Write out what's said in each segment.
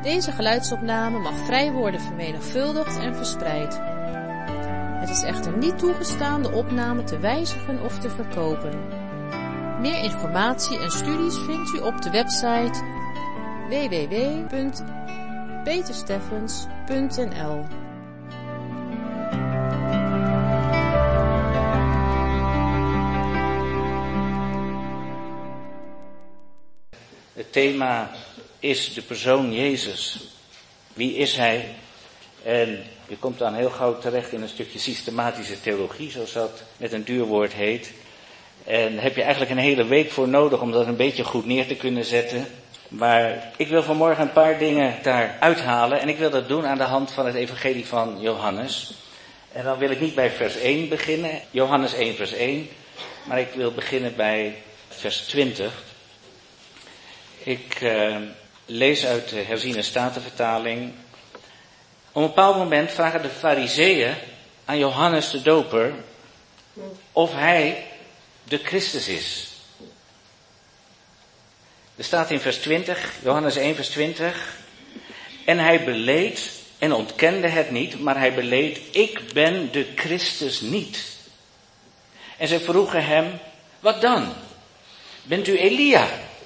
Deze geluidsopname mag vrij worden vermenigvuldigd en verspreid. Het is echter niet toegestaan de opname te wijzigen of te verkopen. Meer informatie en studies vindt u op de website www.petersteffens.nl. Het thema is de persoon Jezus. Wie is hij? En je komt dan heel gauw terecht in een stukje systematische theologie, zoals dat met een duur woord heet. En daar heb je eigenlijk een hele week voor nodig om dat een beetje goed neer te kunnen zetten. Maar ik wil vanmorgen een paar dingen daar uithalen. En ik wil dat doen aan de hand van het evangelie van Johannes. En dan wil ik niet bij vers 1 beginnen. Johannes 1 vers 1. Maar ik wil beginnen bij vers 20. Ik lees uit de herziene statenvertaling. Op een bepaald moment vragen de Farizeeën aan Johannes de Doper of hij de Christus is. Er staat in vers 20, Johannes 1 vers 20. En hij beleed en ontkende het niet, maar hij beleed, ik ben de Christus niet. En zij vroegen hem, wat dan? Bent u Elia?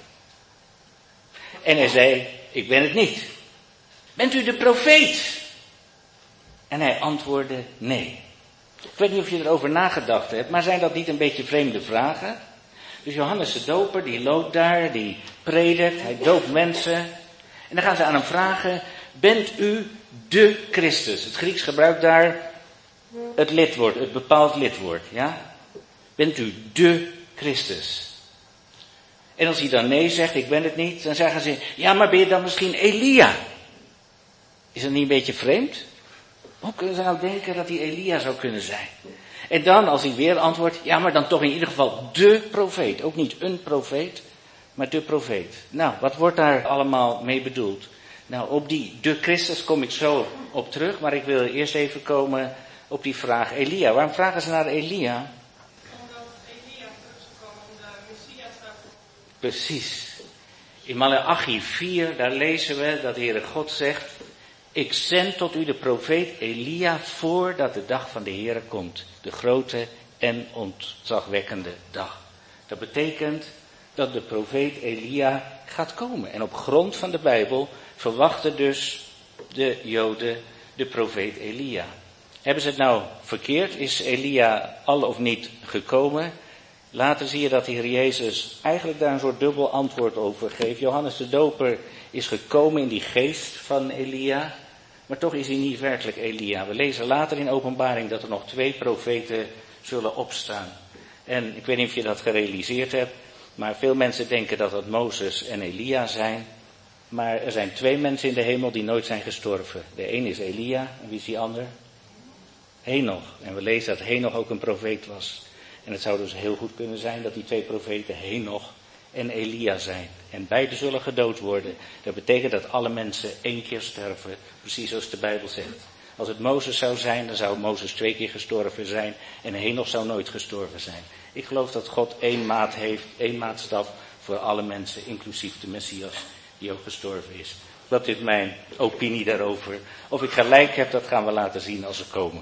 En hij zei, ik ben het niet. Bent u de profeet? En hij antwoordde, nee. Ik weet niet of je erover nagedacht hebt, maar zijn dat niet een beetje vreemde vragen? Dus Johannes de Doper, die loopt daar, die predikt, hij doopt mensen. En dan gaan ze aan hem vragen, bent u de Christus? Het Grieks gebruikt daar het lidwoord, het bepaald lidwoord, ja? Bent u de Christus? En als hij dan nee zegt, ik ben het niet, dan zeggen ze, ja, maar ben je dan misschien Elia? Is dat niet een beetje vreemd? Hoe kunnen ze nou denken dat hij Elia zou kunnen zijn? En dan, als hij weer antwoordt, ja, maar dan toch in ieder geval de profeet. Ook niet een profeet, maar de profeet. Nou, wat wordt daar allemaal mee bedoeld? Nou, op die de Christus kom ik zo op terug, maar ik wil eerst even komen op die vraag Elia. Waarom vragen ze naar Elia? Precies. In Maleachi 4, daar lezen we dat de Heere God zegt, ik zend tot u de profeet Elia voordat de dag van de Heere komt. De grote en ontzagwekkende dag. Dat betekent dat de profeet Elia gaat komen. En op grond van de Bijbel verwachten dus de Joden de profeet Elia. Hebben ze het nou verkeerd? Is Elia al of niet gekomen? Later zie je dat de Heer Jezus eigenlijk daar een soort dubbel antwoord over geeft. Johannes de Doper is gekomen in die geest van Elia, maar toch is hij niet werkelijk Elia. We lezen later in Openbaring dat er nog 2 profeten zullen opstaan. En ik weet niet of je dat gerealiseerd hebt, maar veel mensen denken dat het Mozes en Elia zijn. Maar er zijn 2 mensen in de hemel die nooit zijn gestorven. De een is Elia, en wie is die ander? Henoch. En we lezen dat Henoch ook een profeet was. En het zou dus heel goed kunnen zijn dat die 2 profeten Henoch en Elia zijn. En beide zullen gedood worden. Dat betekent dat alle mensen 1 keer sterven. Precies zoals de Bijbel zegt. Als het Mozes zou zijn, dan zou Mozes 2 keer gestorven zijn. En Henoch zou nooit gestorven zijn. Ik geloof dat God 1 maat heeft, 1 maatstaf voor alle mensen, inclusief de Messias, die ook gestorven is. Dat is mijn opinie daarover. Of ik gelijk heb, dat gaan we laten zien als ze komen.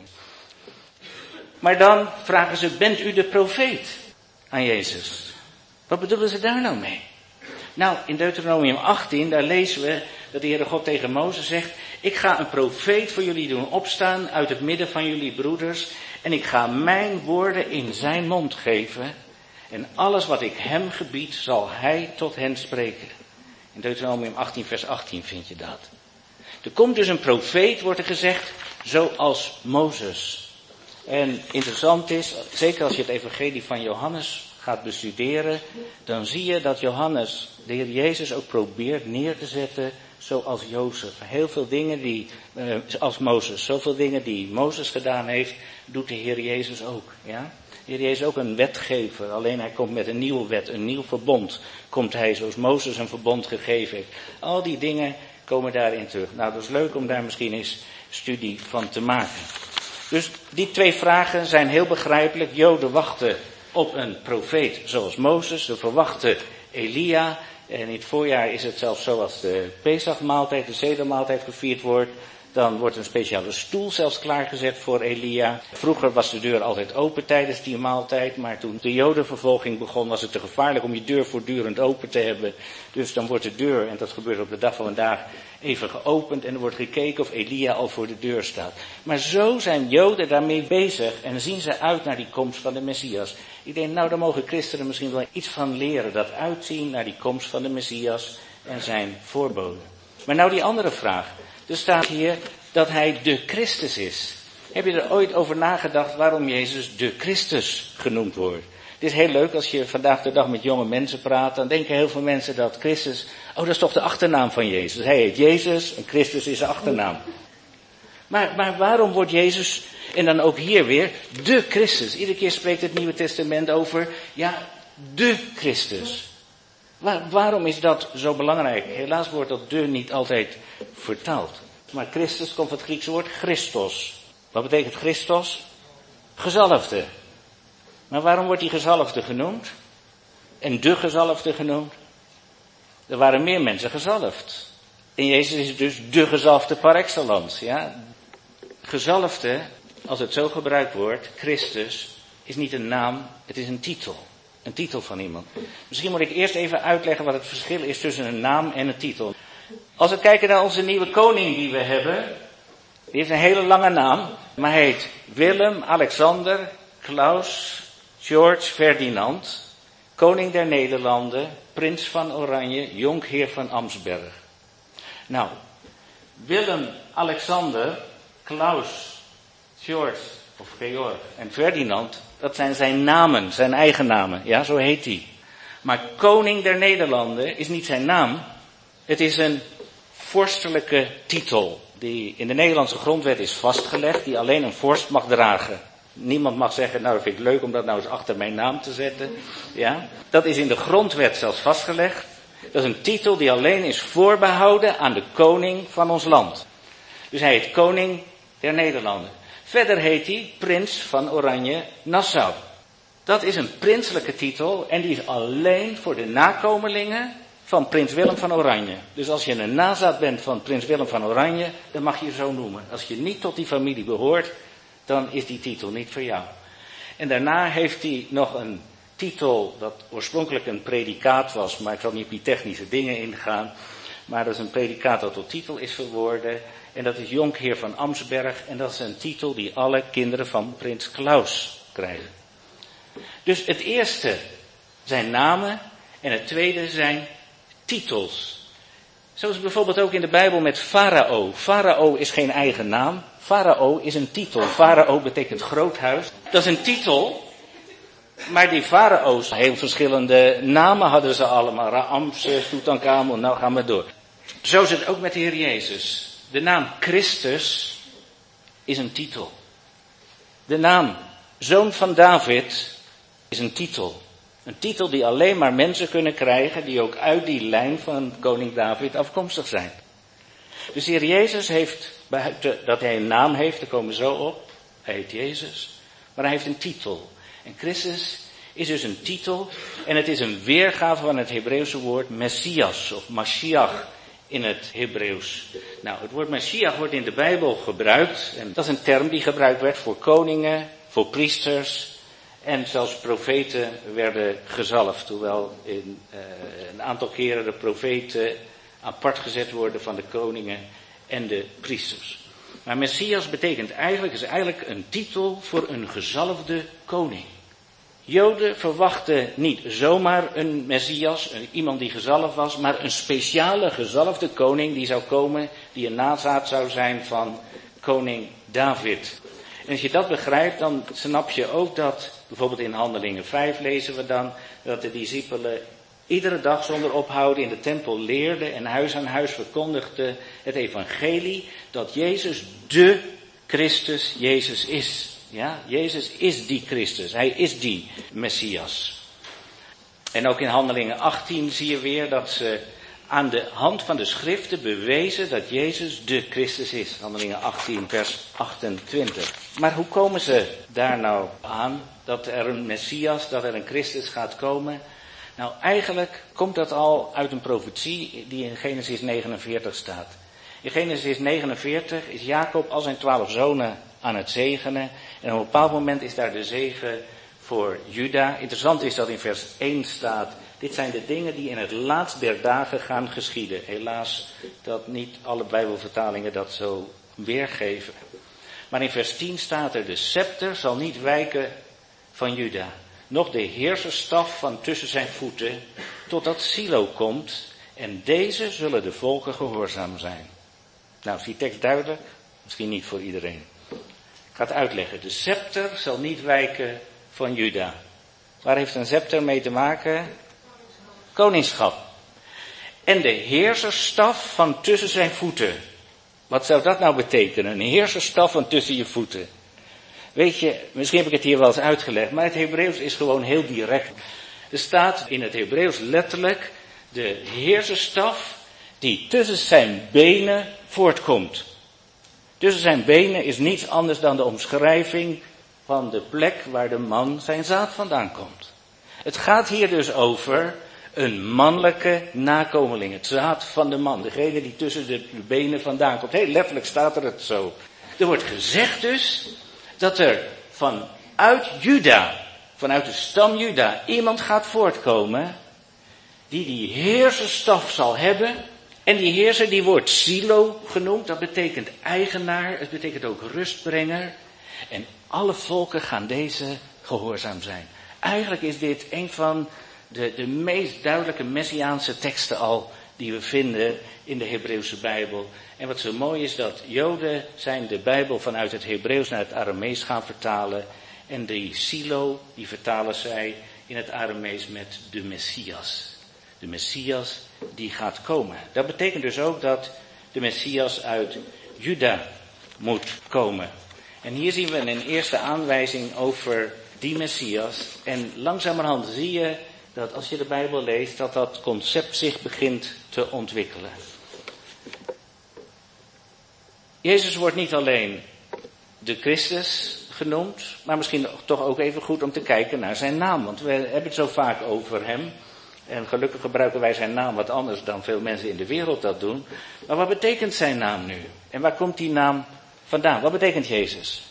Maar dan vragen ze, bent u de profeet aan Jezus? Wat bedoelen ze daar nou mee? Nou, in Deuteronomium 18, daar lezen we dat de Heere God tegen Mozes zegt, ik ga een profeet voor jullie doen opstaan uit het midden van jullie broeders en ik ga mijn woorden in zijn mond geven en alles wat ik hem gebied zal hij tot hen spreken. In Deuteronomium 18 vers 18 vind je dat. Er komt dus een profeet, wordt er gezegd, zoals Mozes. En interessant is, zeker als je het evangelie van Johannes gaat bestuderen, dan zie je dat Johannes de Heer Jezus ook probeert neer te zetten zoals Jozef. Heel veel dingen als Mozes, zoveel dingen die Mozes gedaan heeft, doet de Heer Jezus ook. Ja? De Heer Jezus is ook een wetgever, alleen hij komt met een nieuwe wet, een nieuw verbond. Komt hij zoals Mozes een verbond gegeven heeft. Al die dingen komen daarin terug. Nou, dat is leuk om daar misschien eens studie van te maken. Dus die 2 vragen zijn heel begrijpelijk. Joden wachten op een profeet zoals Mozes. Ze verwachten Elia. En in het voorjaar is het zelfs zo als de Pesachmaaltijd, de Sedermaaltijd gevierd wordt. Dan wordt een speciale stoel zelfs klaargezet voor Elia. Vroeger was de deur altijd open tijdens die maaltijd. Maar toen de Jodenvervolging begon was het te gevaarlijk om je deur voortdurend open te hebben. Dus dan wordt de deur, en dat gebeurt op de dag van vandaag, even geopend. En er wordt gekeken of Elia al voor de deur staat. Maar zo zijn Joden daarmee bezig en zien ze uit naar die komst van de Messias. Ik denk, nou, daar mogen christenen misschien wel iets van leren. Dat uitzien naar die komst van de Messias en zijn voorboden. Maar nou die andere vraag. Er staat hier dat hij de Christus is. Heb je er ooit over nagedacht waarom Jezus de Christus genoemd wordt? Het is heel leuk als je vandaag de dag met jonge mensen praat. Dan denken heel veel mensen dat Christus, dat is toch de achternaam van Jezus. Hij heet Jezus en Christus is zijn achternaam. Maar waarom wordt Jezus, en dan ook hier weer, de Christus? Iedere keer spreekt het Nieuwe Testament over, de Christus. Waarom is dat zo belangrijk? Helaas wordt dat de niet altijd vertaald. Maar Christus komt van het Griekse woord Christos. Wat betekent Christos? Gezalfde. Maar waarom wordt die gezalfde genoemd? En de gezalfde genoemd? Er waren meer mensen gezalfd. En Jezus is dus de gezalfde par excellence. Ja? Gezalfde, als het zo gebruikt wordt, Christus, is niet een naam, het is een titel. Een titel van iemand. Misschien moet ik eerst even uitleggen wat het verschil is tussen een naam en een titel. Als we kijken naar onze nieuwe koning die we hebben. Die heeft een hele lange naam. Maar hij heet Willem, Alexander, Klaus, George, Ferdinand. Koning der Nederlanden, prins van Oranje, jonkheer van Amsberg. Nou, Willem, Alexander, Klaus, George of Georg en Ferdinand, dat zijn zijn namen, zijn eigen namen. Ja, zo heet hij. Maar koning der Nederlanden is niet zijn naam. Het is een vorstelijke titel die in de Nederlandse grondwet is vastgelegd, die alleen een vorst mag dragen. Niemand mag zeggen, nou dat vind ik leuk om dat nou eens achter mijn naam te zetten. Ja, dat is in de grondwet zelfs vastgelegd. Dat is een titel die alleen is voorbehouden aan de koning van ons land. Dus hij heet koning der Nederlanden. Verder heet hij prins van Oranje-Nassau. Dat is een prinselijke titel en die is alleen voor de nakomelingen van prins Willem van Oranje. Dus als je een nazaat bent van prins Willem van Oranje, dan mag je je zo noemen. Als je niet tot die familie behoort, dan is die titel niet voor jou. En daarna heeft hij nog een titel dat oorspronkelijk een predicaat was, maar ik zal niet op die technische dingen ingaan. Maar dat is een predicaat dat tot titel is verworden. En dat is jonkheer van Amsberg. En dat is een titel die alle kinderen van prins Klaus krijgen. Dus het eerste zijn namen en het tweede zijn titels. Zoals bijvoorbeeld ook in de Bijbel met Farao. Farao is geen eigen naam. Farao is een titel. Farao betekent groothuis. Dat is een titel. Maar die farao's, heel verschillende namen hadden ze allemaal. Raamses, Tutankhamon, nou gaan we door. Zo is het ook met de Heer Jezus. De naam Christus is een titel. De naam Zoon van David is een titel. Een titel die alleen maar mensen kunnen krijgen die ook uit die lijn van koning David afkomstig zijn. Dus de Heer Jezus heeft, buiten dat hij een naam heeft, daar komen we zo op. Hij heet Jezus, maar hij heeft een titel. En Christus is dus een titel en het is een weergave van het Hebreeuwse woord Messias of Mashiach in het Hebreeuws. Nou, het woord Mashiach wordt in de Bijbel gebruikt en dat is een term die gebruikt werd voor koningen, voor priesters en zelfs profeten werden gezalfd. Hoewel een aantal keren de profeten apart gezet worden van de koningen en de priesters. Maar Messias betekent is eigenlijk een titel voor een gezalfde koning. Joden verwachten niet zomaar een Messias, iemand die gezalfd was, maar een speciale gezalfde koning die zou komen, die een nazaat zou zijn van koning David. En als je dat begrijpt, dan snap je ook dat, bijvoorbeeld in Handelingen 5 lezen we dan, dat de discipelen iedere dag zonder ophouden in de tempel leerden en huis aan huis verkondigden het evangelie, dat Jezus de Christus Jezus is. Ja, Jezus is die Christus. Hij is die Messias. En ook in Handelingen 18 zie je weer dat ze aan de hand van de schriften bewezen dat Jezus de Christus is. Handelingen 18 vers 28. Maar hoe komen ze daar nou aan dat er een Messias, dat er een Christus gaat komen? Nou, eigenlijk komt dat al uit een profetie die in Genesis 49 staat. In Genesis 49 is Jacob al zijn 12 zonen aan het zegenen. En op een bepaald moment is daar de zegen voor Juda. Interessant is dat in vers 1 staat: dit zijn de dingen die in het laatst der dagen gaan geschieden. Helaas dat niet alle Bijbelvertalingen dat zo weergeven. Maar in vers 10 staat er: de scepter zal niet wijken van Juda, noch de heerserstaf van tussen zijn voeten, totdat Silo komt, en deze zullen de volken gehoorzaam zijn. Nou, is die tekst duidelijk? Misschien niet voor iedereen. Ik ga het uitleggen. De scepter zal niet wijken van Juda. Waar heeft een scepter mee te maken? Koningschap. En de heerserstaf van tussen zijn voeten. Wat zou dat nou betekenen? Een heerserstaf van tussen je voeten. Weet je, misschien heb ik het hier wel eens uitgelegd, maar het Hebreeuws is gewoon heel direct. Er staat in het Hebreeuws letterlijk de heerserstaf die tussen zijn benen voortkomt. Tussen zijn benen is niets anders dan de omschrijving van de plek waar de man zijn zaad vandaan komt. Het gaat hier dus over een mannelijke nakomeling, het zaad van de man, degene die tussen de benen vandaan komt. Heel letterlijk staat er het zo. Er wordt gezegd dus dat er vanuit Juda, vanuit de stam Juda, iemand gaat voortkomen die heerserstaf zal hebben. En die heerser die wordt Silo genoemd, dat betekent eigenaar, het betekent ook rustbrenger. En alle volken gaan deze gehoorzaam zijn. Eigenlijk is dit een van de meest duidelijke messiaanse teksten al die we vinden in de Hebreeuwse Bijbel. En wat zo mooi is, dat Joden zijn de Bijbel vanuit het Hebreeuws naar het Aramees gaan vertalen. En die Silo, die vertalen zij in het Aramees met de Messias. De Messias die gaat komen. Dat betekent dus ook dat de Messias uit Juda moet komen. En hier zien we een eerste aanwijzing over die Messias. En langzamerhand zie je dat als je de Bijbel leest, dat concept zich begint te ontwikkelen. Jezus wordt niet alleen de Christus genoemd, maar misschien toch ook even goed om te kijken naar zijn naam. Want we hebben het zo vaak over hem. En gelukkig gebruiken wij zijn naam wat anders dan veel mensen in de wereld dat doen. Maar wat betekent zijn naam nu? En waar komt die naam vandaan? Wat betekent Jezus?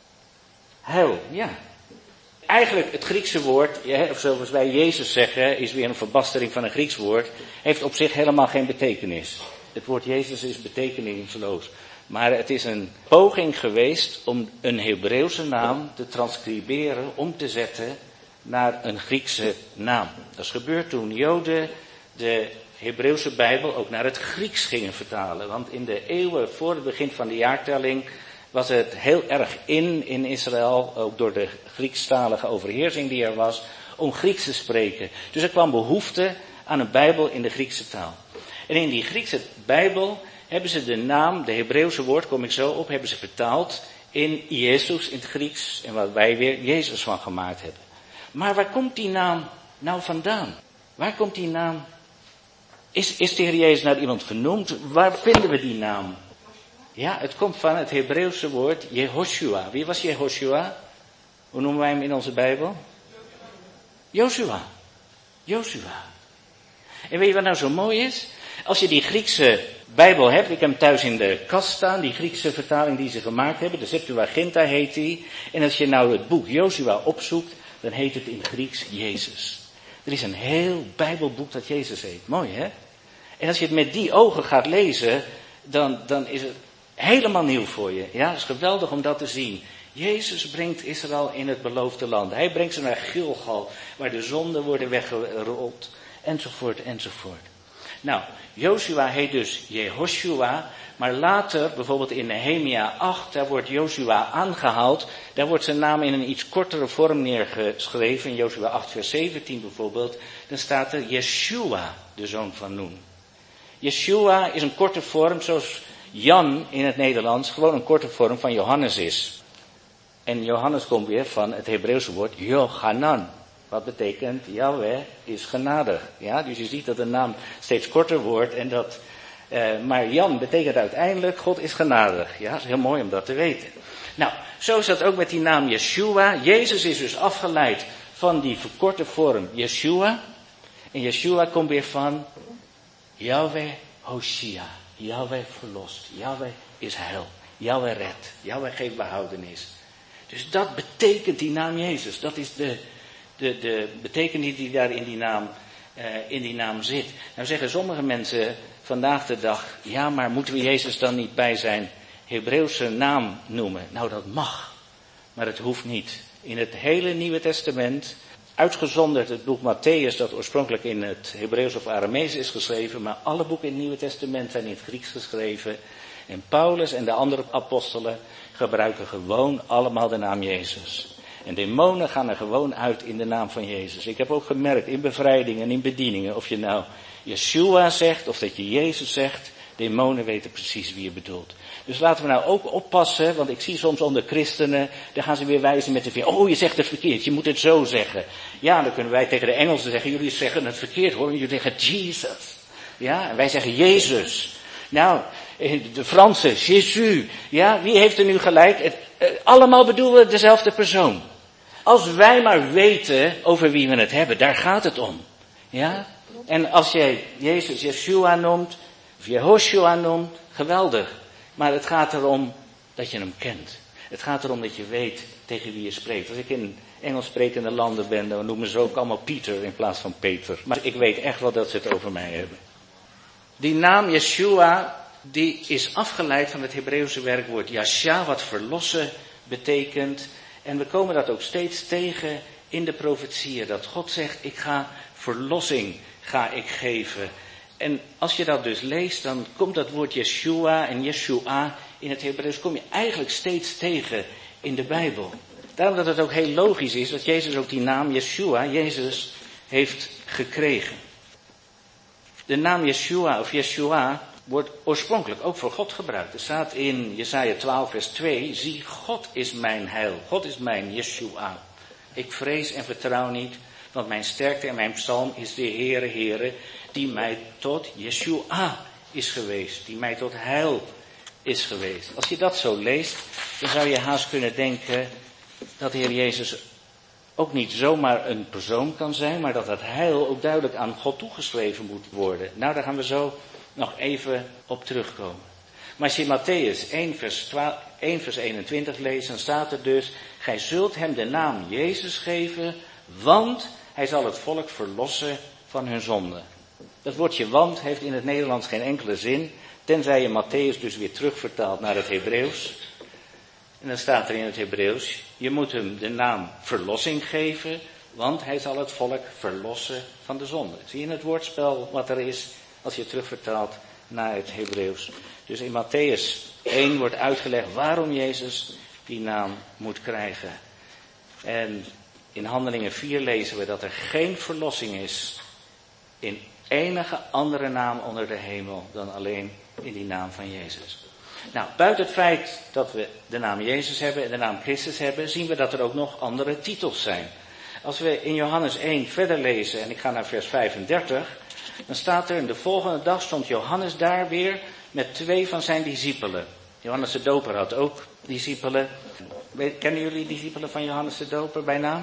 Heil, ja. Eigenlijk het Griekse woord, of zoals wij Jezus zeggen, is weer een verbastering van een Grieks woord, heeft op zich helemaal geen betekenis. Het woord Jezus is betekenisloos. Maar het is een poging geweest om een Hebreeuwse naam te transcriberen, om te zetten naar een Griekse naam. Dat is gebeurd toen Joden de Hebreeuwse Bijbel ook naar het Grieks gingen vertalen. Want in de eeuwen voor het begin van de jaartelling was het heel erg in Israël, ook door de Griekstalige overheersing die er was, om Grieks te spreken. Dus er kwam behoefte aan een Bijbel in de Griekse taal. En in die Griekse Bijbel hebben ze de naam, de Hebreeuwse woord, kom ik zo op, hebben ze vertaald in Jezus in het Grieks. En wat wij weer Jezus van gemaakt hebben. Maar waar komt die naam nou vandaan? Waar komt die naam? Is de Heer Jezus naar iemand genoemd? Waar vinden we die naam? Ja, het komt van het Hebreeuwse woord Jehoshua. Wie was Jehoshua? Hoe noemen wij hem in onze Bijbel? Joshua. Joshua. En weet je wat nou zo mooi is? Als je die Griekse Bijbel hebt, ik heb hem thuis in de kast staan, die Griekse vertaling die ze gemaakt hebben, de Septuaginta heet die. En als je nou het boek Joshua opzoekt, dan heet het in Grieks Jezus. Er is een heel Bijbelboek dat Jezus heet. Mooi, hè? En als je het met die ogen gaat lezen, dan is het helemaal nieuw voor je. Ja, het is geweldig om dat te zien. Jezus brengt Israël in het beloofde land. Hij brengt ze naar Gilgal, waar de zonden worden weggerold, enzovoort, enzovoort. Nou, Joshua heet dus Jehoshua, maar later, bijvoorbeeld in Nehemia 8, daar wordt Joshua aangehaald. Daar wordt zijn naam in een iets kortere vorm neergeschreven, in Joshua 8 vers 17 bijvoorbeeld. Dan staat er Yeshua, de zoon van Nun. Yeshua is een korte vorm, zoals Jan in het Nederlands gewoon een korte vorm van Johannes is. En Johannes komt weer van het Hebreeuwse woord Yochanan. Wat betekent, Yahweh is genadig. Ja, dus je ziet dat de naam steeds korter wordt. Maar Jan betekent uiteindelijk, God is genadig. Ja, dat is heel mooi om dat te weten. Nou, zo is dat ook met die naam Yeshua. Jezus is dus afgeleid van die verkorte vorm Yeshua. En Yeshua komt weer van Yahweh Hoshia. Yahweh verlost. Yahweh is heil. Yahweh redt. Yahweh geeft behoudenis. Dus dat betekent die naam Jezus. Dat is de betekenis die daar in die naam zit. Nou zeggen sommige mensen vandaag de dag, ja, maar moeten we Jezus dan niet bij zijn Hebreeuwse naam noemen? Nou, dat mag. Maar het hoeft niet. In het hele Nieuwe Testament, uitgezonderd het boek Matthäus, dat oorspronkelijk in het Hebreeuws of Aramees is geschreven, maar alle boeken in het Nieuwe Testament zijn in het Grieks geschreven. En Paulus en de andere apostelen gebruiken gewoon allemaal de naam Jezus. En demonen gaan er gewoon uit in de naam van Jezus. Ik heb ook gemerkt in bevrijdingen en in bedieningen, of je nou Yeshua zegt of dat je Jezus zegt, demonen weten precies wie je bedoelt. Dus laten we nou ook oppassen, want ik zie soms onder christenen, daar gaan ze weer wijzen met de vinger. Oh, je zegt het verkeerd, je moet het zo zeggen. Ja, dan kunnen wij tegen de Engelsen zeggen, jullie zeggen het verkeerd hoor, jullie zeggen Jesus. Ja, en wij zeggen Jezus. Nou, de Fransen, Jésus. Ja, wie heeft er nu gelijk? Allemaal bedoelen we dezelfde persoon. Als wij maar weten over wie we het hebben, daar gaat het om. Ja? En als jij Jezus Yeshua noemt, of Jehoshua noemt, geweldig. Maar het gaat erom dat je hem kent. Het gaat erom dat je weet tegen wie je spreekt. Als ik in Engels sprekende landen ben, dan noemen ze ook allemaal Pieter in plaats van Peter. Maar ik weet echt wel dat ze het over mij hebben. Die naam Yeshua, die is afgeleid van het Hebreeuwse werkwoord Yasha, wat verlossen betekent. En we komen dat ook steeds tegen in de profetieën. Dat God zegt, ik ga verlossing geven. En als je dat dus leest, dan komt dat woord Yeshua en Yeshua in het Hebreeuws, kom je eigenlijk steeds tegen in de Bijbel. Daarom dat het ook heel logisch is dat Jezus ook die naam Yeshua, Jezus, heeft gekregen. De naam Yeshua of Yeshua wordt oorspronkelijk ook voor God gebruikt. Er staat in Jesaja 12 vers 2, zie, God is mijn heil. God is mijn Yeshua. Ik vrees en vertrouw niet, want mijn sterkte en mijn psalm is de Heere, Heere, die mij tot Yeshua is geweest. Die mij tot heil is geweest. Als je dat zo leest, dan zou je haast kunnen denken dat de Heer Jezus ook niet zomaar een persoon kan zijn, maar dat het heil ook duidelijk aan God toegeschreven moet worden. Nou, daar gaan we zo nog even op terugkomen. Maar als je Matthäus 1 vers 21 leest, dan staat er dus, gij zult hem de naam Jezus geven, want hij zal het volk verlossen van hun zonde. Dat woordje want heeft in het Nederlands geen enkele zin, tenzij je Matthäus dus weer terugvertaalt naar het Hebreeuws. En dan staat er in het Hebreeuws, je moet hem de naam verlossing geven, want hij zal het volk verlossen van de zonde. Zie je het woordspel wat er is als je terugvertaalt naar het Hebreeuws. Dus in Matthäus 1 wordt uitgelegd waarom Jezus die naam moet krijgen. En in Handelingen 4 lezen we dat er geen verlossing is in enige andere naam onder de hemel dan alleen in die naam van Jezus. Nou, buiten het feit dat we de naam Jezus hebben en de naam Christus hebben, zien we dat er ook nog andere titels zijn. Als we in Johannes 1 verder lezen, en ik ga naar vers 35, dan staat er, de volgende dag stond Johannes daar weer met 2 van zijn discipelen. Johannes de Doper had ook discipelen. Kennen jullie discipelen van Johannes de Doper bij naam?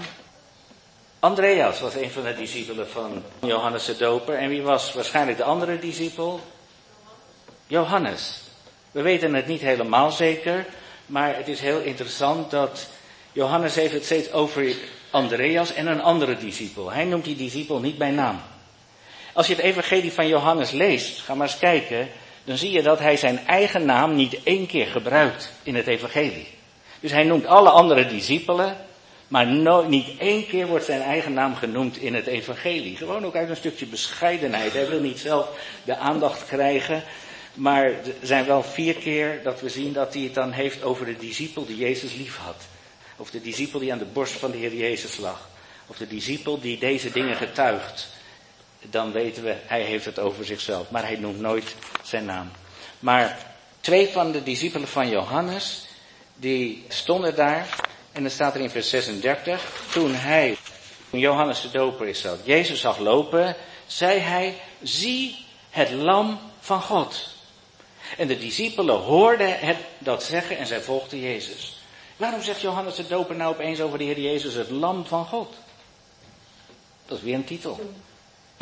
Andreas was een van de discipelen van Johannes de Doper. En wie was waarschijnlijk de andere discipel? Johannes. We weten het niet helemaal zeker, maar het is heel interessant dat Johannes heeft het steeds over Andreas en een andere discipel. Hij noemt die discipel niet bij naam. Als je het evangelie van Johannes leest, ga maar eens kijken, dan zie je dat hij zijn eigen naam niet 1 keer gebruikt in het evangelie. Dus hij noemt alle andere discipelen, maar niet 1 keer wordt zijn eigen naam genoemd in het evangelie. Gewoon ook uit een stukje bescheidenheid. Hij wil niet zelf de aandacht krijgen, maar er zijn wel 4 keer dat we zien dat hij het dan heeft over de discipel die Jezus lief had. Of de discipel die aan de borst van de Heer Jezus lag. Of de discipel die deze dingen getuigt. Dan weten we, hij heeft het over zichzelf. Maar hij noemt nooit zijn naam. Maar 2 van de discipelen van Johannes, die stonden daar. En dan staat er in vers 36. Toen Johannes de Doper is dat, Jezus zag lopen, zei hij, zie het lam van God. En de discipelen hoorden het dat zeggen en zij volgden Jezus. Waarom zegt Johannes de Doper nou opeens over de Heer Jezus het lam van God? Dat is weer een titel.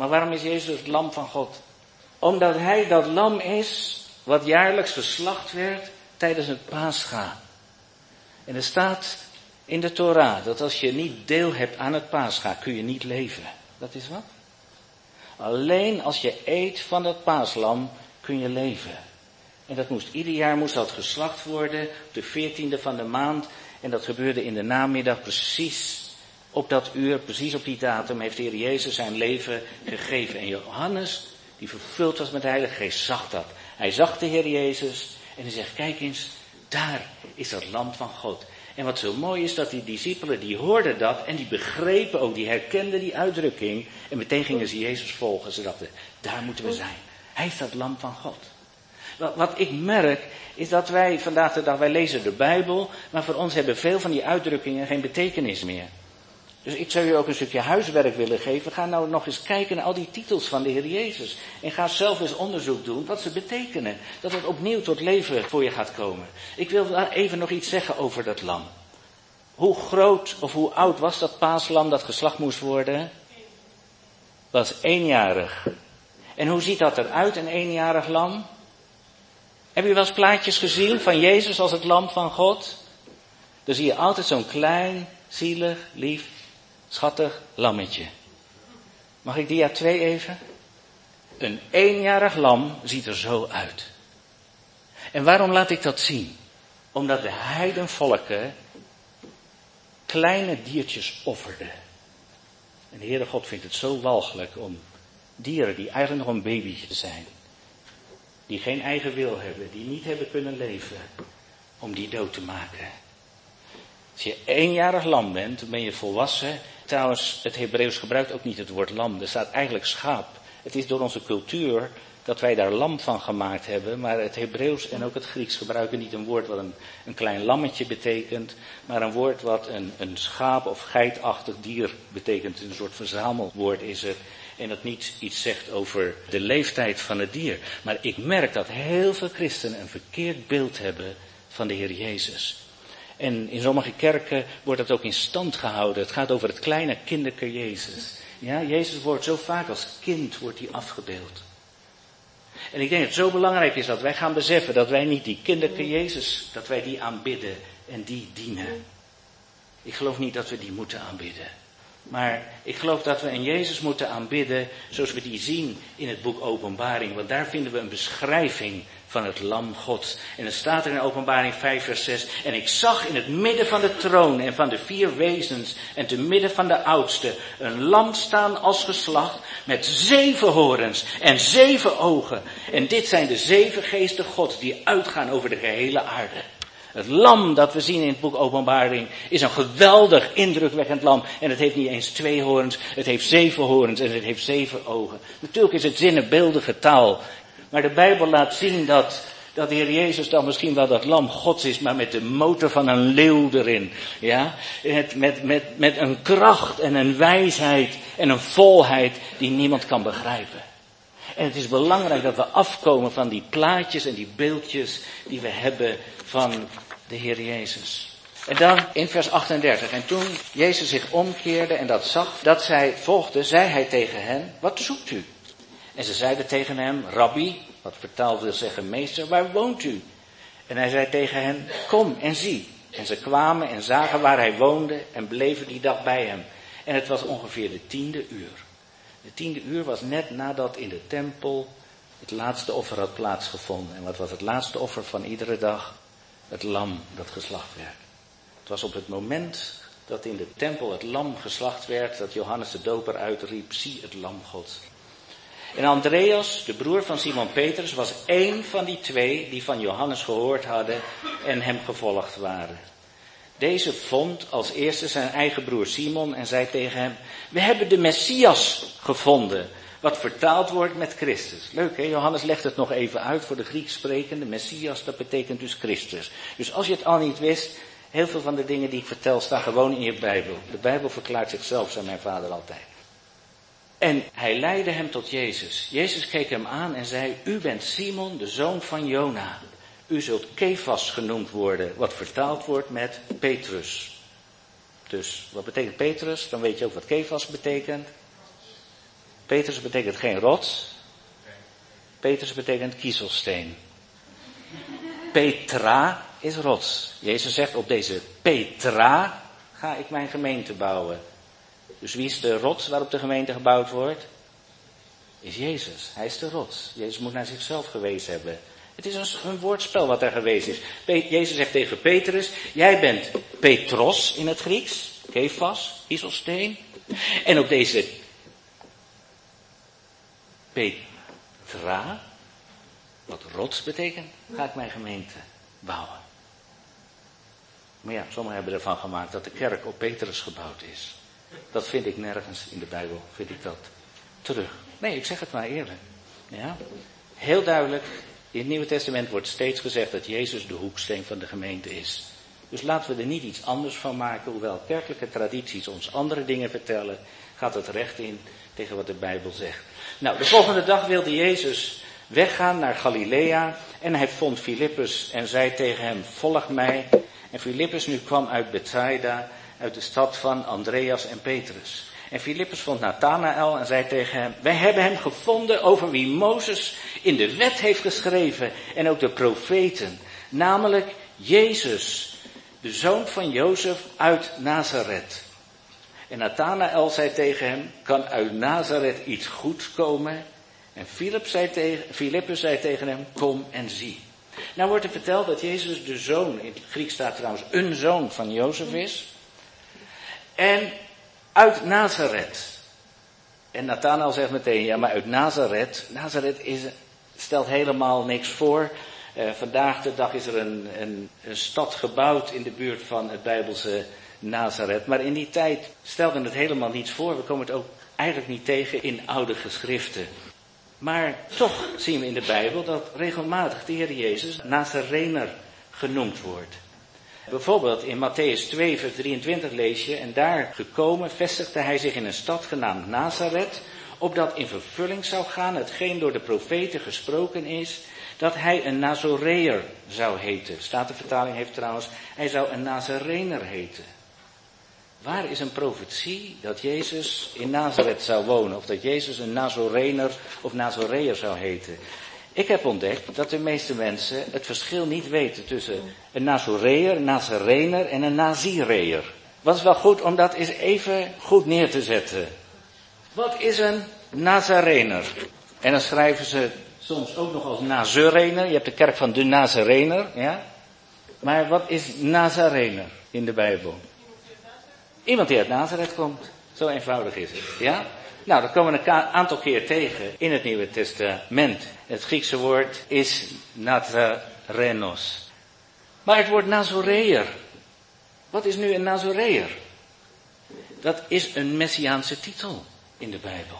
Maar waarom is Jezus het lam van God? Omdat hij dat lam is wat jaarlijks geslacht werd tijdens het Pascha. En er staat in de Torah dat als je niet deel hebt aan het Pascha, kun je niet leven. Dat is wat? Alleen als je eet van het paaslam kun je leven. En dat ieder jaar moest dat geslacht worden op de 14e van de maand. En dat gebeurde in de namiddag precies op dat uur, precies op die datum heeft de Heer Jezus zijn leven gegeven. En Johannes, die vervuld was met de Heilige Geest, zag dat. Hij zag de Heer Jezus en hij zegt, kijk eens, daar is dat lam van God. En wat zo mooi is, dat die discipelen, die hoorden dat en die begrepen ook, die herkenden die uitdrukking. En meteen gingen ze Jezus volgen. Ze dachten, daar moeten we zijn. Hij is dat lam van God. Wat ik merk, is dat wij vandaag de dag, wij lezen de Bijbel, maar voor ons hebben veel van die uitdrukkingen geen betekenis meer. Dus ik zou je ook een stukje huiswerk willen geven. Ga nou nog eens kijken naar al die titels van de Heer Jezus. En ga zelf eens onderzoek doen wat ze betekenen. Dat het opnieuw tot leven voor je gaat komen. Ik wil daar even nog iets zeggen over dat lam. Hoe groot of hoe oud was dat paaslam dat geslacht moest worden? Dat was 1-jarig. En hoe ziet dat eruit, een 1-jarig lam? Heb je wel eens plaatjes gezien van Jezus als het lam van God? Dan zie je altijd zo'n klein, zielig, lief, schattig lammetje. Mag ik dia 2 even? Een 1-jarig lam ziet er zo uit. En waarom laat ik dat zien? Omdat de heidenvolken kleine diertjes offerden. En de Heere God vindt het zo walgelijk om dieren die eigenlijk nog een babytje zijn, die geen eigen wil hebben, die niet hebben kunnen leven, om die dood te maken. Als je 1-jarig lam bent, dan ben je volwassen. Trouwens, het Hebreeuws gebruikt ook niet het woord lam. Er staat eigenlijk schaap. Het is door onze cultuur dat wij daar lam van gemaakt hebben. Maar het Hebreeuws en ook het Grieks gebruiken niet een woord wat een klein lammetje betekent. Maar een woord wat een schaap of geitachtig dier betekent. Een soort verzamelwoord is het. En dat niet iets zegt over de leeftijd van het dier. Maar ik merk dat heel veel christenen een verkeerd beeld hebben van de Heer Jezus. En in sommige kerken wordt dat ook in stand gehouden. Het gaat over het kleine kinderke Jezus. Ja, Jezus wordt zo vaak als kind wordt hij afgebeeld. En ik denk dat het zo belangrijk is dat wij gaan beseffen dat wij niet die kinderke Jezus, dat wij die aanbidden en die dienen. Ik geloof niet dat we die moeten aanbidden. Maar ik geloof dat we een Jezus moeten aanbidden zoals we die zien in het boek Openbaring. Want daar vinden we een beschrijving van het lam Gods. En er staat er in Openbaring 5 vers 6. En ik zag in het midden van de troon en van de 4 wezens en te midden van de oudste een lam staan als geslacht met 7 horens en 7 ogen. En dit zijn de 7 geesten Gods die uitgaan over de gehele aarde. Het lam dat we zien in het boek Openbaring is een geweldig indrukwekkend lam. En het heeft niet eens 2 horens, het heeft 7 horens en het heeft 7 ogen. Natuurlijk is het zinnebeeldige taal. Maar de Bijbel laat zien dat de Heer Jezus dan misschien wel dat lam Gods is, maar met de motor van een leeuw erin. Ja? Met een kracht en een wijsheid en een volheid die niemand kan begrijpen. En het is belangrijk dat we afkomen van die plaatjes en die beeldjes die we hebben van de Heer Jezus. En dan in vers 38. En toen Jezus zich omkeerde en dat zag, dat zij volgden, zei hij tegen hen, wat zoekt u? En ze zeiden tegen hem, Rabbi, wat vertaald wil zeggen meester, waar woont u? En hij zei tegen hen, kom en zie. En ze kwamen en zagen waar hij woonde en bleven die dag bij hem. En het was ongeveer de 10e uur. De 10e uur was net nadat in de tempel het laatste offer had plaatsgevonden. En wat was het laatste offer van iedere dag? Het lam dat geslacht werd. Het was op het moment dat in de tempel het lam geslacht werd, dat Johannes de Doper uitriep, zie het lam Gods. En Andreas, de broer van Simon Petrus, was één van die 2 die van Johannes gehoord hadden en hem gevolgd waren. Deze vond als eerste zijn eigen broer Simon en zei tegen hem, we hebben de Messias gevonden, wat vertaald wordt met Christus. Leuk hè, Johannes legt het nog even uit voor de Grieks sprekende. Messias, dat betekent dus Christus. Dus als je het al niet wist, heel veel van de dingen die ik vertel staan gewoon in je Bijbel. De Bijbel verklaart zichzelf, zei mijn vader altijd. En hij leidde hem tot Jezus. Jezus keek hem aan en zei, u bent Simon, de zoon van Jona. U zult Kefas genoemd worden, wat vertaald wordt met Petrus. Dus, wat betekent Petrus? Dan weet je ook wat Kefas betekent. Petrus betekent geen rots. Petrus betekent kiezelsteen. Petra is rots. Jezus zegt, op deze Petra ga ik mijn gemeente bouwen. Dus wie is de rots waarop de gemeente gebouwd wordt? Is Jezus. Hij is de rots. Jezus moet naar zichzelf gewezen hebben. Het is een woordspel wat er geweest is. Jezus zegt tegen Petrus, jij bent Petros in het Grieks. Kefas, kiezelsteen. En op deze Petra, wat rots betekent, ga ik mijn gemeente bouwen. Maar ja, sommigen hebben ervan gemaakt dat de kerk op Petrus gebouwd is. Dat vind ik nergens in de Bijbel, vind ik dat terug. Nee, ik zeg het maar eerlijk. Ja? Heel duidelijk, in het Nieuwe Testament wordt steeds gezegd dat Jezus de hoeksteen van de gemeente is. Dus laten we er niet iets anders van maken, hoewel kerkelijke tradities ons andere dingen vertellen, gaat het recht in tegen wat de Bijbel zegt. Nou, de volgende dag wilde Jezus weggaan naar Galilea en hij vond Filippus en zei tegen hem, volg mij. En Filippus nu kwam uit Bethsaida, uit de stad van Andreas en Petrus. En Filippus vond Nathanaël en zei tegen hem, wij hebben hem gevonden over wie Mozes in de wet heeft geschreven en ook de profeten, namelijk Jezus, de zoon van Jozef uit Nazareth. En Nathanaël zei tegen hem, kan uit Nazareth iets goeds komen? En Filippus zei tegen hem, kom en zie. Nou wordt er verteld dat Jezus de zoon, in het Grieks staat trouwens een zoon van Jozef is. En uit Nazareth. En Nathanaël zegt meteen, ja maar uit Nazareth. Nazareth stelt helemaal niks voor. Vandaag de dag is er een stad gebouwd in de buurt van het Bijbelse Nazareth. Maar in die tijd stelde het helemaal niets voor. We komen het ook eigenlijk niet tegen in oude geschriften. Maar toch zien we in de Bijbel dat regelmatig de Heer Jezus Nazarener genoemd wordt. Bijvoorbeeld in Mattheüs 2 vers 23 lees je, en daar gekomen vestigde hij zich in een stad genaamd Nazareth, opdat in vervulling zou gaan hetgeen door de profeten gesproken is, dat hij een Nazoreër zou heten. Statenvertaling heeft trouwens, hij zou een Nazarener heten. Waar is een profetie dat Jezus in Nazareth zou wonen, of dat Jezus een Nazorener of Nazoreër zou heten? Ik heb ontdekt dat de meeste mensen het verschil niet weten tussen een Nazoreër, een Nazarener en een Nazireër. Wat is wel goed om dat eens even goed neer te zetten. Wat is een Nazarener? En dan schrijven ze soms ook nog als Nazarener. Je hebt de kerk van de Nazarener, ja. Maar wat is Nazarener in de Bijbel? Iemand die uit Nazareth komt. Zo eenvoudig is het, ja. Nou, dat komen we een aantal keer tegen in het Nieuwe Testament. Het Griekse woord is Nazarenos. Maar het woord Nazoreër. Wat is nu een Nazoreër? Dat is een messiaanse titel in de Bijbel.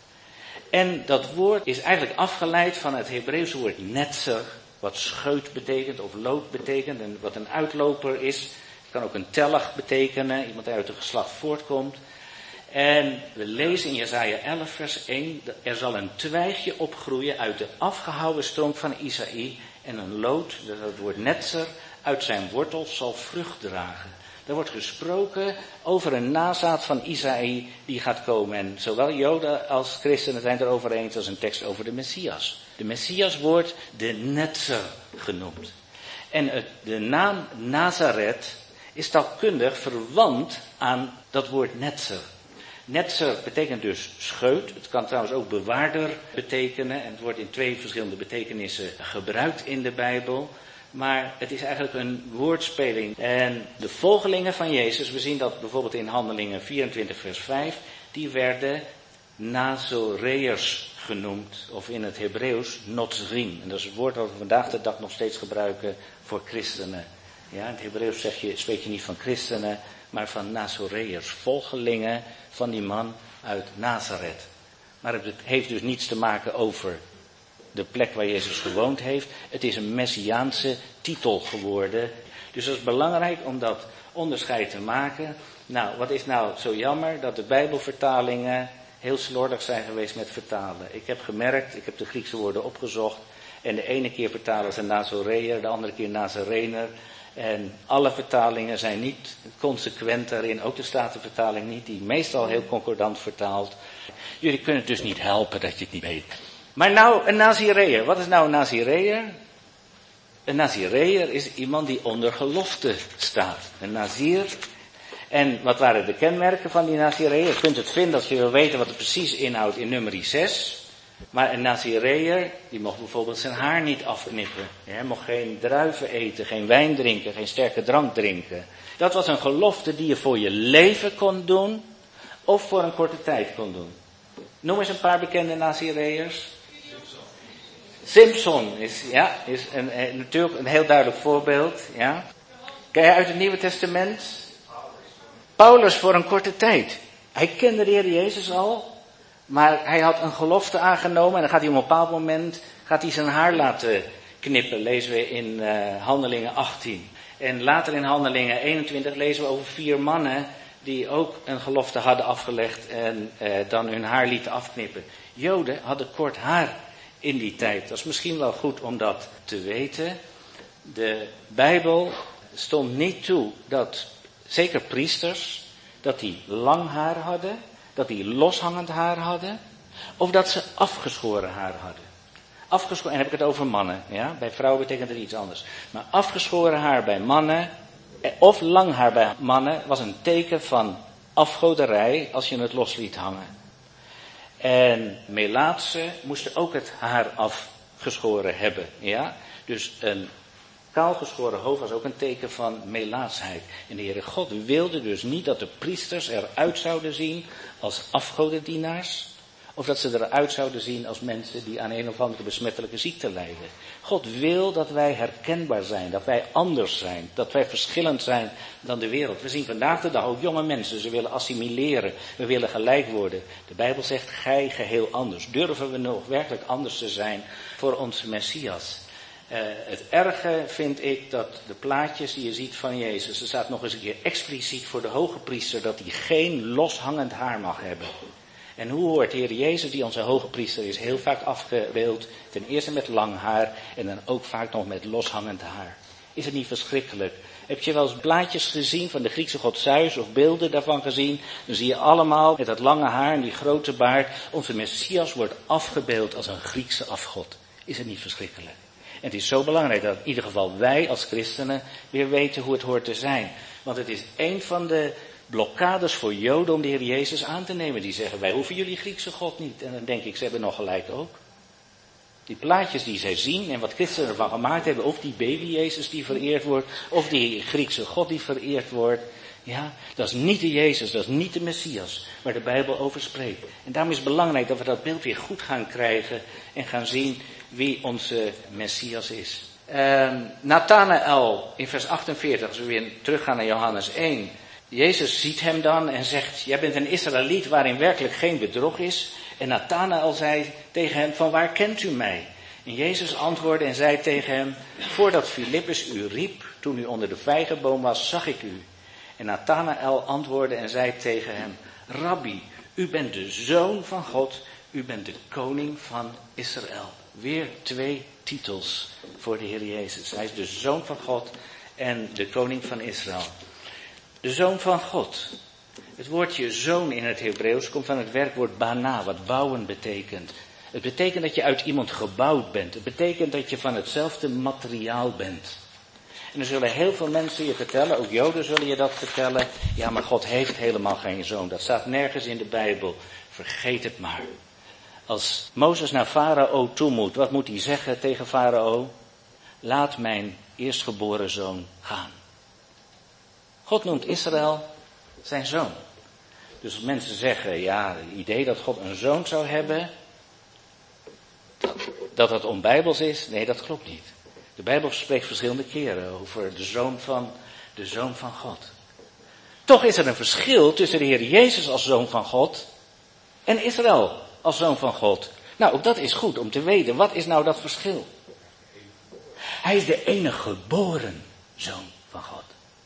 En dat woord is eigenlijk afgeleid van het Hebreeuwse woord netzer, wat scheut betekent of lood betekent en wat een uitloper is. Het kan ook een tellig betekenen, iemand die uit een geslacht voortkomt. En we lezen in Jesaja 11 vers 1, er zal een twijgje opgroeien uit de afgehouwen stronk van Isaïe en een lood, dat het woord netzer, uit zijn wortels zal vrucht dragen. Er wordt gesproken over een nazaat van Isaïe die gaat komen. En zowel Joden als christenen zijn het erover eens als een tekst over de Messias. De Messias wordt de netzer genoemd. En de naam Nazareth is taalkundig verwant aan dat woord netzer. Netzer betekent dus scheut. Het kan trouwens ook bewaarder betekenen. En het wordt in 2 verschillende betekenissen gebruikt in de Bijbel. Maar het is eigenlijk een woordspeling. En de volgelingen van Jezus, we zien dat bijvoorbeeld in Handelingen 24 vers 5, die werden Nazoreërs genoemd. Of in het Hebreeuws Notzrim. En dat is het woord dat we vandaag de dag nog steeds gebruiken voor christenen. Ja, in het Hebreeuws spreek je niet van christenen, maar van Nazoreërs, volgelingen van die man uit Nazareth. Maar het heeft dus niets te maken over de plek waar Jezus gewoond heeft. Het is een messiaanse titel geworden. Dus dat is belangrijk om dat onderscheid te maken. Nou, wat is nou zo jammer dat de Bijbelvertalingen heel slordig zijn geweest met vertalen. Ik heb gemerkt, ik heb de Griekse woorden opgezocht. En de ene keer vertalen ze Nazoreër, de andere keer Nazarener. En alle vertalingen zijn niet consequent daarin, ook de Statenvertaling niet, die meestal heel concordant vertaalt. Jullie kunnen het dus niet helpen dat je het niet weet. Maar nou, een Nazireër. Wat is nou een Nazireër? Een Nazireër is iemand die onder gelofte staat. Een Nazir. En wat waren de kenmerken van die Nazireër? Je kunt het vinden als je wil weten wat het precies inhoudt in nummer 6. Maar een Nazireër, die mocht bijvoorbeeld zijn haar niet afknippen. Hij mocht geen druiven eten, geen wijn drinken, geen sterke drank drinken. Dat was een gelofte die je voor je leven kon doen, of voor een korte tijd kon doen. Noem eens een paar bekende Nazireërs. Simpson is natuurlijk een heel duidelijk voorbeeld. Ja. Ken je uit het Nieuwe Testament? Paulus voor een korte tijd. Hij kende de Heer Jezus al. Maar hij had een gelofte aangenomen en dan gaat hij op een bepaald moment zijn haar laten knippen, lezen we in Handelingen 18. En later in Handelingen 21 lezen we over 4 mannen die ook een gelofte hadden afgelegd en dan hun haar lieten afknippen. Joden hadden kort haar in die tijd. Dat is misschien wel goed om dat te weten. De Bijbel stond niet toe dat, zeker priesters, dat die lang haar hadden. Dat die loshangend haar hadden, of dat ze afgeschoren haar hadden. Afgeschoren, en dan heb ik het over mannen, ja? Bij vrouwen betekent het iets anders. Maar afgeschoren haar bij mannen, of lang haar bij mannen, was een teken van afgoderij als je het los liet hangen. En melaatsen moesten ook het haar afgeschoren hebben, ja? Dus een kaalgeschoren hoofd was ook een teken van melaatsheid. En de Heere God wilde dus niet dat de priesters eruit zouden zien als afgodendienaars. Of dat ze eruit zouden zien als mensen die aan een of andere besmettelijke ziekte lijden. God wil dat wij herkenbaar zijn, dat wij anders zijn, dat wij verschillend zijn dan de wereld. We zien vandaag de dag ook jonge mensen, ze willen assimileren, we willen gelijk worden. De Bijbel zegt, gij geheel anders. Durven we nog werkelijk anders te zijn voor onze Messias? Het erge vind ik dat de plaatjes die je ziet van Jezus, er staat nog eens een keer expliciet voor de hoge priester dat hij geen loshangend haar mag hebben. En hoe hoort de Heer Jezus, die onze hoge priester is, heel vaak afgebeeld, ten eerste met lang haar en dan ook vaak nog met loshangend haar. Is het niet verschrikkelijk? Heb je wel eens plaatjes gezien van de Griekse god Zeus of beelden daarvan gezien? Dan zie je allemaal met dat lange haar en die grote baard, onze Messias wordt afgebeeld als een Griekse afgod. Is het niet verschrikkelijk? En het is zo belangrijk dat in ieder geval wij als christenen weer weten hoe het hoort te zijn. Want het is een van de blokkades voor Joden om de Heer Jezus aan te nemen. Die zeggen, wij hoeven jullie Griekse God niet. En dan denk ik, ze hebben nog gelijk ook. Die plaatjes die zij zien en wat christenen ervan gemaakt hebben, of die baby Jezus die vereerd wordt, of die Griekse God die vereerd wordt. Ja, dat is niet de Jezus, dat is niet de Messias, waar de Bijbel over spreekt. En daarom is het belangrijk dat we dat beeld weer goed gaan krijgen en gaan zien wie onze Messias is. Nathanael in vers 48, als we weer teruggaan naar Johannes 1. Jezus ziet hem dan en zegt, jij bent een Israëliet waarin werkelijk geen bedrog is. En Nathanael zei tegen hem, van waar kent u mij? En Jezus antwoordde en zei tegen hem, voordat Filippus u riep, toen u onder de vijgenboom was, zag ik u. En Nathanael antwoordde en zei tegen hem, Rabbi, u bent de Zoon van God, u bent de koning van Israël. Weer 2 titels voor de Heer Jezus. Hij is de Zoon van God en de koning van Israël. De Zoon van God. Het woordje zoon in het Hebreeuws komt van het werkwoord bana, wat bouwen betekent. Het betekent dat je uit iemand gebouwd bent. Het betekent dat je van hetzelfde materiaal bent. En er zullen heel veel mensen je vertellen, ook Joden zullen je dat vertellen. Ja, maar God heeft helemaal geen zoon. Dat staat nergens in de Bijbel. Vergeet het maar. Als Mozes naar Farao toe moet, wat moet hij zeggen tegen Farao? Laat mijn eerstgeboren zoon gaan. God noemt Israël zijn zoon. Dus als mensen zeggen, ja, het idee dat God een zoon zou hebben, dat het onbijbels is, nee, dat klopt niet. De Bijbel spreekt verschillende keren over de zoon van God. Toch is er een verschil tussen de Heer Jezus als zoon van God en Israël als zoon van God. Nou, ook dat is goed om te weten. Wat is nou dat verschil? Hij is de enige geboren zoon van God.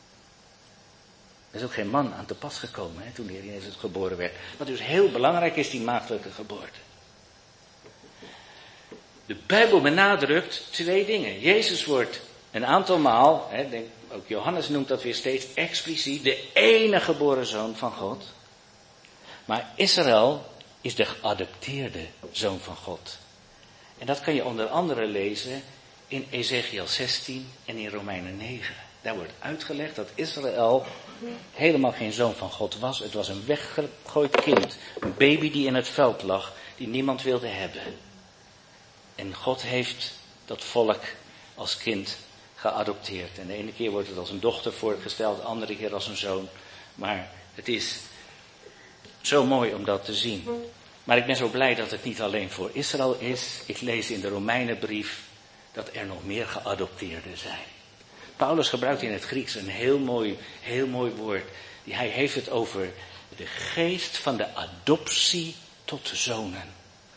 Er is ook geen man aan te pas gekomen toen de Heer Jezus geboren werd. Wat dus heel belangrijk is, die maagdelijke geboorte. De Bijbel benadrukt 2 dingen. Jezus wordt Een aantal maal, ook Johannes noemt dat weer steeds expliciet, de enige geboren zoon van God. Maar Israël is de geadopteerde zoon van God. En dat kan je onder andere lezen in Ezekiel 16 en in Romeinen 9. Daar wordt uitgelegd dat Israël helemaal geen zoon van God was. Het was een weggegooid kind, een baby die in het veld lag, die niemand wilde hebben. En God heeft dat volk als kind geadopteerd. En de ene keer wordt het als een dochter voorgesteld, de andere keer als een zoon. Maar het is zo mooi om dat te zien. Maar ik ben zo blij dat het niet alleen voor Israël is. Ik lees in de Romeinenbrief dat er nog meer geadopteerden zijn. Paulus gebruikt in het Grieks een heel mooi woord. Hij heeft het over de geest van de adoptie tot zonen.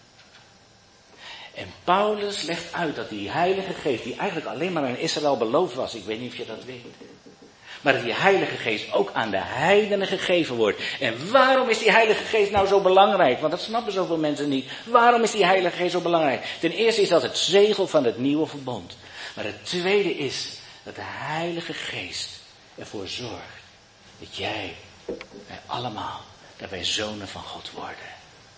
En Paulus legt uit dat die heilige geest, die eigenlijk alleen maar aan Israël beloofd was, ik weet niet of je dat weet, maar dat die heilige geest ook aan de heidenen gegeven wordt. En waarom is die heilige geest nou zo belangrijk? Want dat snappen zoveel mensen niet. Waarom is die heilige geest zo belangrijk? Ten eerste is dat het zegel van het nieuwe verbond. Maar het tweede is dat de heilige geest ervoor zorgt dat wij allemaal, dat wij zonen van God worden.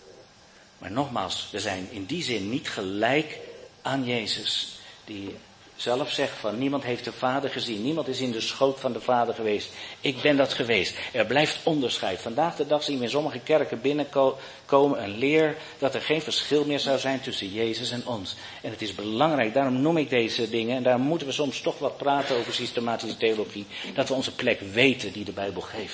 Maar nogmaals, we zijn in die zin niet gelijk aan Jezus, die zelf zegt van niemand heeft de Vader gezien, niemand is in de schoot van de Vader geweest. Ik ben dat geweest. Er blijft onderscheid. Vandaag de dag zien we in sommige kerken binnenkomen een leer dat er geen verschil meer zou zijn tussen Jezus en ons. En het is belangrijk, daarom noem ik deze dingen, en daarom moeten we soms toch wat praten over systematische theologie, dat we onze plek weten die de Bijbel geeft.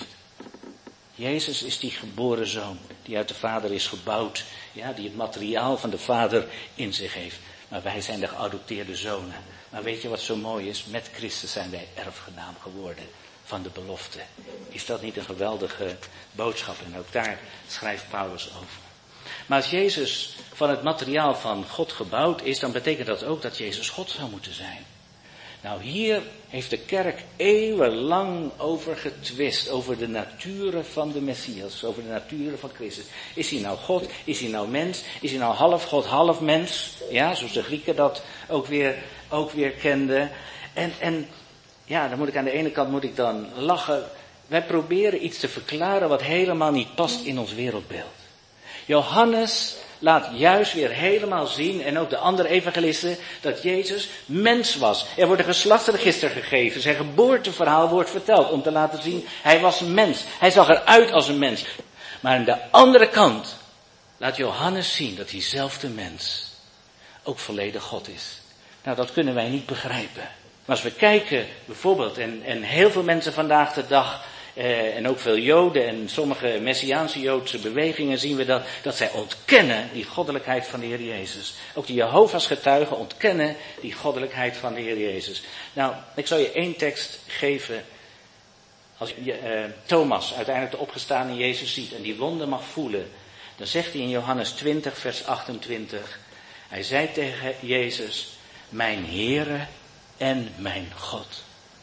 Jezus is die geboren zoon, die uit de Vader is gebouwd, ja, die het materiaal van de Vader in zich heeft. Maar wij zijn de geadopteerde zonen. Maar weet je wat zo mooi is? Met Christus zijn wij erfgenaam geworden van de belofte. Is dat niet een geweldige boodschap? En ook daar schrijft Paulus over. Maar als Jezus van het materiaal van God gebouwd is, dan betekent dat ook dat Jezus God zou moeten zijn. Nou, hier heeft de kerk eeuwenlang over getwist, over de naturen van de Messias, over de naturen van Christus. Is hij nou God? Is hij nou mens? Is hij nou half God, half mens? Ja, zoals de Grieken dat ook weer kenden. En ja, dan moet ik aan de ene kant dan lachen. Wij proberen iets te verklaren wat helemaal niet past in ons wereldbeeld. Johannes laat juist weer helemaal zien, en ook de andere evangelisten, dat Jezus mens was. Er wordt een geslachtsregister gegeven, zijn geboorteverhaal wordt verteld, om te laten zien, hij was een mens. Hij zag eruit als een mens. Maar aan de andere kant laat Johannes zien dat diezelfde mens ook volledig God is. Nou, dat kunnen wij niet begrijpen. Maar als we kijken, bijvoorbeeld, en heel veel mensen vandaag de dag, en ook veel Joden en sommige Messiaanse Joodse bewegingen zien we dat zij ontkennen die goddelijkheid van de Heer Jezus. Ook de Jehovah's getuigen ontkennen die goddelijkheid van de Heer Jezus. Nou, ik zal je 1 tekst geven. Als je Thomas uiteindelijk de opgestane Jezus ziet en die wonden mag voelen, dan zegt hij in Johannes 20 vers 28, hij zei tegen Jezus, mijn Heere en mijn God.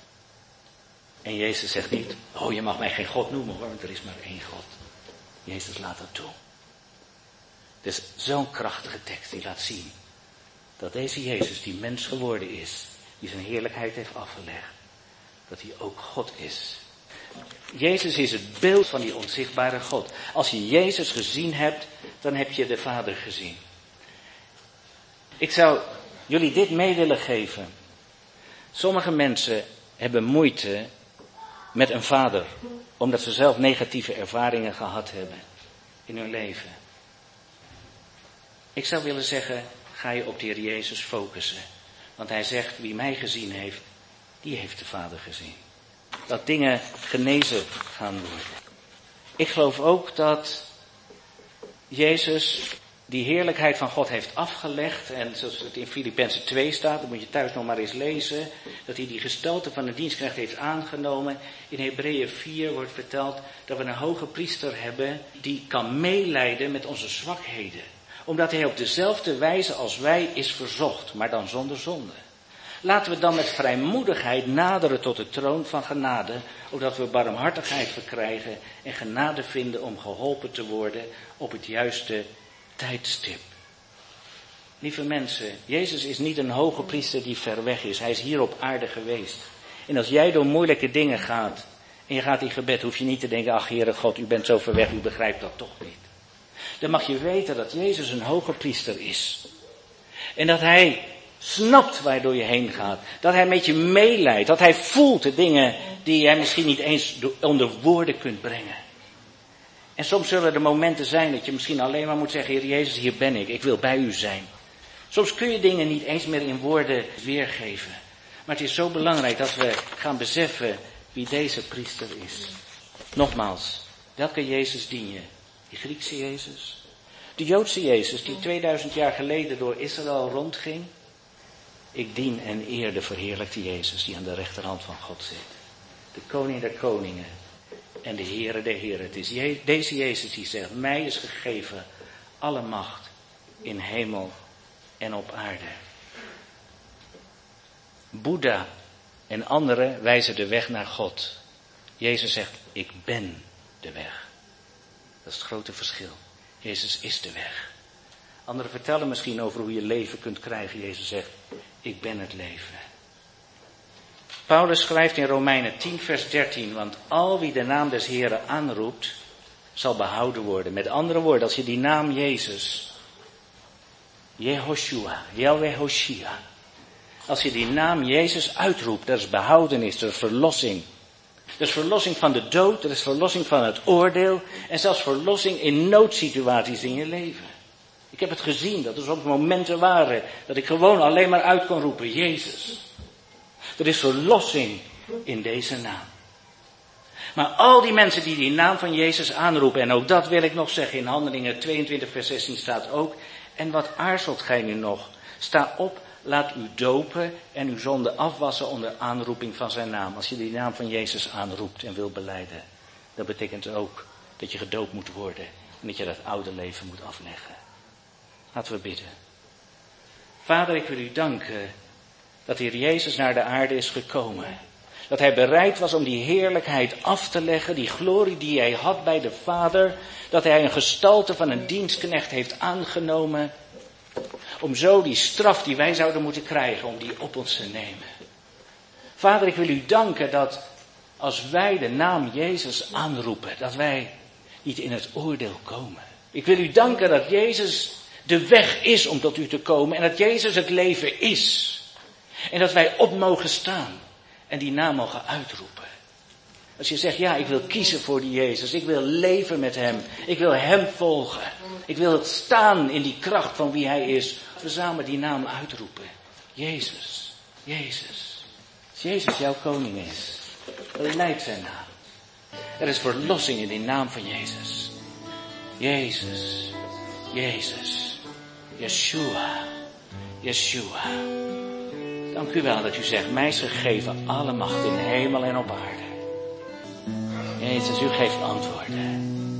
En Jezus zegt niet, je mag mij geen God noemen hoor, want er is maar 1 God. Jezus laat dat toe. Het is zo'n krachtige tekst die laat zien dat deze Jezus die mens geworden is, die zijn heerlijkheid heeft afgelegd, dat hij ook God is. Jezus is het beeld van die onzichtbare God. Als je Jezus gezien hebt, dan heb je de Vader gezien. Ik zou jullie dit mee willen geven. Sommige mensen hebben moeite met een vader, omdat ze zelf negatieve ervaringen gehad hebben in hun leven. Ik zou willen zeggen, ga je op de Heer Jezus focussen. Want hij zegt, wie mij gezien heeft, die heeft de Vader gezien. Dat dingen genezen gaan worden. Ik geloof ook dat Jezus die heerlijkheid van God heeft afgelegd. En zoals het in Filippenzen 2 staat, dat moet je thuis nog maar eens lezen. Dat hij die gestalte van de dienstknecht heeft aangenomen. In Hebreeën 4 wordt verteld dat we een hoge priester hebben die kan meelijden met onze zwakheden. Omdat hij op dezelfde wijze als wij is verzocht, maar dan zonder zonde. Laten we dan met vrijmoedigheid naderen tot de troon van genade, opdat we barmhartigheid verkrijgen en genade vinden om geholpen te worden op het juiste tijdstip. Lieve mensen, Jezus is niet een hoge priester die ver weg is. Hij is hier op aarde geweest. En als jij door moeilijke dingen gaat en je gaat in gebed, hoef je niet te denken, ach Heere God, u bent zo ver weg, u begrijpt dat toch niet. Dan mag je weten dat Jezus een hoge priester is. En dat hij snapt waar je door je heen gaat. Dat hij met je meeleidt. Dat hij voelt de dingen die jij misschien niet eens onder woorden kunt brengen. En soms zullen er momenten zijn dat je misschien alleen maar moet zeggen, Heer Jezus, hier ben ik wil bij u zijn. Soms kun je dingen niet eens meer in woorden weergeven. Maar het is zo belangrijk dat we gaan beseffen wie deze priester is. Nogmaals, welke Jezus dien je? Die Griekse Jezus? De Joodse Jezus die 2000 jaar geleden door Israël rondging? Ik dien en eer de verheerlijkte Jezus die aan de rechterhand van God zit. De koning der koningen en de Heere der heren. Het is deze Jezus die zegt, mij is gegeven alle macht in hemel en op aarde. Boeddha en anderen wijzen de weg naar God. Jezus zegt, ik ben de weg. Dat is het grote verschil. Jezus is de weg. Anderen vertellen misschien over hoe je leven kunt krijgen. Jezus zegt, ik ben het leven. Paulus schrijft in Romeinen 10 vers 13, want al wie de naam des Heren aanroept, zal behouden worden. Met andere woorden, als je die naam Jezus, Jehoshua, Yahweh Hoshia, als je die naam Jezus uitroept, dat is behoudenis, dat is verlossing. Dat is verlossing van de dood, dat is verlossing van het oordeel en zelfs verlossing in noodsituaties in je leven. Ik heb het gezien, dat er soms momenten waren dat ik gewoon alleen maar uit kon roepen, Jezus. Er is verlossing in deze naam. Maar al die mensen die naam van Jezus aanroepen, en ook dat wil ik nog zeggen, in Handelingen 22 vers 16 staat ook, en wat aarzelt gij nu nog? Sta op, laat u dopen en uw zonde afwassen onder aanroeping van zijn naam. Als je die naam van Jezus aanroept en wil belijden, dat betekent ook dat je gedoopt moet worden en dat je dat oude leven moet afleggen. Laten we bidden. Vader, ik wil u danken dat Heer Jezus naar de aarde is gekomen. Dat hij bereid was om die heerlijkheid af te leggen, die glorie die hij had bij de Vader. Dat hij een gestalte van een dienstknecht heeft aangenomen. Om zo die straf die wij zouden moeten krijgen, om die op ons te nemen. Vader, ik wil u danken dat als wij de naam Jezus aanroepen, dat wij niet in het oordeel komen. Ik wil u danken dat Jezus de weg is om tot u te komen en dat Jezus het leven is. En dat wij op mogen staan en die naam mogen uitroepen. Als je zegt, ja, ik wil kiezen voor die Jezus. Ik wil leven met hem. Ik wil hem volgen. Ik wil staan in die kracht van wie hij is. We samen die naam uitroepen. Jezus. Jezus. Als Jezus jouw koning is, dan leidt zijn naam. Er is verlossing in die naam van Jezus. Jezus. Jezus. Yeshua. Yeshua. Dank u wel dat u zegt, mij is gegeven alle macht in hemel en op aarde. Jezus, u geeft antwoorden.